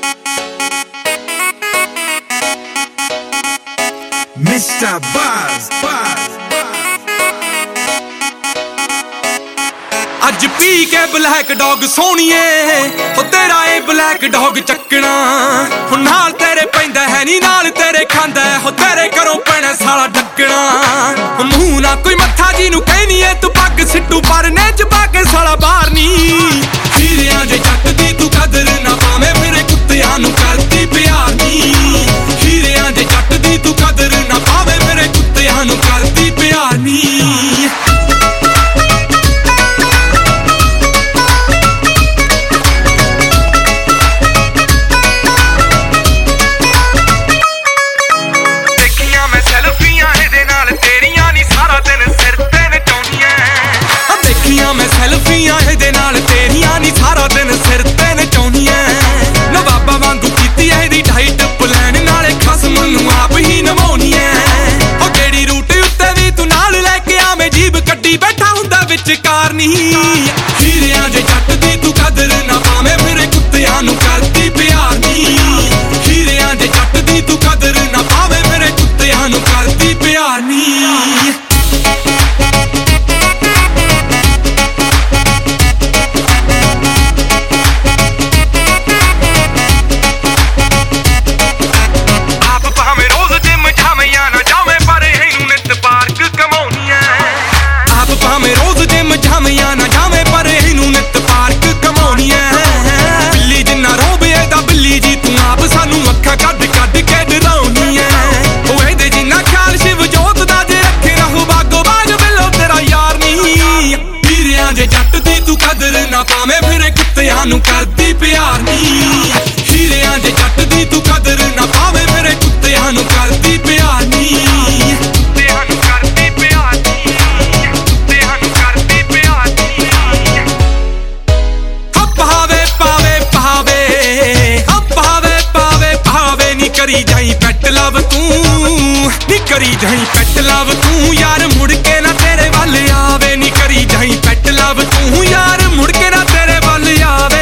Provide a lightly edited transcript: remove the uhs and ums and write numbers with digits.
Mr. Buzz, ਅੱਜ ਪੀ ਕੇ black dog ਸੋਹਣੀਏ ਹੋ ਤੇਰਾ ਏ ਬਲੈਕ ਡੌਗ ਚੱਕਣਾ ਹੁਣ ਨਾਲ ਤੇਰੇ ਪੈਂਦਾ ਹੈ ਨੀ ਨਾਲ ਤੇਰੇ ਖਾਂਦਾ ਹੋ ਤੇਰੇ ਘਰੋਂ ਪੈਣਾ ਸਾਲਾ ਡੱਕਣਾ ਮੂੰਹ ਨਾ ਕੋਈ ਮੱਥਾ ਜੀ ਨੂੰ ਕਹਿਨੀ ਏ ਤੂੰ ਪੱਗ ਸਿੱਟੂ ਪਰ ਨੇ ਚ ਪਾ ਕੇ ਸਾਲਾ ਬਾਹਰ ਨੀ ਹੀਰਿਆਂ ਦੇ ਜੱਟ ਦੀ ਤੂੰ ਕਦਰ ਨਾ ਪਾਵੇਂ ਮੇਰੇ ਕੁੱਤਿਆਂ ਨੂੰ ਕਰਦੀ ਪਿਆਰ ਨੀ ਹੀਰਿਆਂ ਦੇ ਜੱਟ ਦੀ ਤੂੰ ਕਦਰ ਨਾ ਪਾਵੇਂ ਮੇਰੇ ਕੁੱਤਿਆਂ ਨੂੰ ਕਰਦੀ ਪਿਆਰ ਨੀ ਮੈਂ ਸੈਲਫੀਆਂ ਇਹਦੇ ਨਾਲ ਤੇਰੀਆਂ ਨੀ ਸਾਰਾ ਦਿਨ ਸਿਰ ਤੇ ਨਚਾਉਣੀਆਂ ਨਵਾਬਾ ਵਾਂਗੂ ਕੀਤੀ ਇਹਦੀ ਡਾਈਟ ਪਲਾਨ ਨਾਲੇ ਖਸਮ ਨੂੰ ਆਪ ਹੀ ਨਵਾਉਣੀ ਐ ਉਹ ਕਿਹੜੀ ਰੂਟ ਉੱਤੇ ਵੀ ਤੂੰ ਨਾਲ ਲੈ ਕੇ ਆਵੇਂ ਜੀਬ ਕੱਢੀ ਬੈਠਾ ਹੁੰਦਾ ਵਿੱਚ ਕਾਰ ਨੀ ਹੀਰਿਆਂ ਦੇ ਜੱਟ ਦੀ ਤੂੰ ਕਦਰ ਨਾ ਪਾਵੇਂ ਮੇਰੇ ਕੁੱਤਿਆਂ ਨੂੰ ਕਰਦੀ ਪਿਆਰ ਨੀ ਹੀਰਿਆਂ ਦੇ ਜੱਟ ਦੀ ਤੂੰ ਕਦਰ ਨਾ ਪਾਵੇਂ ਮੇਰੇ ਕੁੱਤਿਆਂ ਨੂੰ ਕਰਦੀ ਪਿਆਰ ਨੀ ਜਾਵੇਂ ਨਾ ਜਾਵੇਂ ਪਰ ਇਹਨੂੰ ਨਿੱਤ ਪਾਰਕ ਕਮਾਉਣੀਆਂ ਬਿੱਲੀ ਜਿੰਨਾ ਰੋਬੇ ਦਾ ਬਿੱਲੀ ਜੀ ਤੂੰ ਆਪ ਸਾਨੂੰ ਅੱਖਾਂ ਕੱਢ ਕੱਢ ਕੇ ਡਰਾਉਣੀ ਐ ਉਹ ਇਹਦੇ ਜਿੰਨਾ ਖਿਆਲ ਸ਼ਿਵ ਜੋਤ ਦਾ ਜੇ ਰੱਖੇ ਰਹੂ ਬਾਗੋ ਬਾਗ ਬਿੱਲੋ ਤੇਰਾ ਯਾਰ ਨੀ ਹੀਰਿਆਂ ਦੇ ਜੱਟ ਦੀ ਤੂੰ ਕਦਰ ਨਾ ਪਾਵੇਂ ਫਿਰੇ ਕੁੱਤਿਆਂ ਨੂੰ ਕਰਦੀ ਪਿਆਰ ਨੀ ਹੀਰਿਆਂ ਦੇ ਜੱਟ ਦੀ ਤੂੰ ਕਦਰ ਨਾ ਪਾਵੇਂ ਫਿਰੇ ਕੁੱਤਿਆਂ ਨੂੰ ਕਰਦੀ ਪਿਆਰ ਨੀ ਕਰੀ ਜਾਈ ਪੈਟ ਲਵ ਤੂੰ ਨੀ ਕਰੀ ਜਾਈ ਪੈਟ ਲਵ ਤੂੰ ਯਾਰ ਮੁੜ ਕੇ ਨਾ ਤੇਰੇ ਵੱਲ ਆਵੇ ਨੀ ਕਰੀ ਜਾਈ ਪੈਟ ਲਵ ਤੂੰ ਯਾਰ ਮੁੜ ਕੇ ਨਾ ਤੇਰੇ ਵੱਲ ਆਵੇ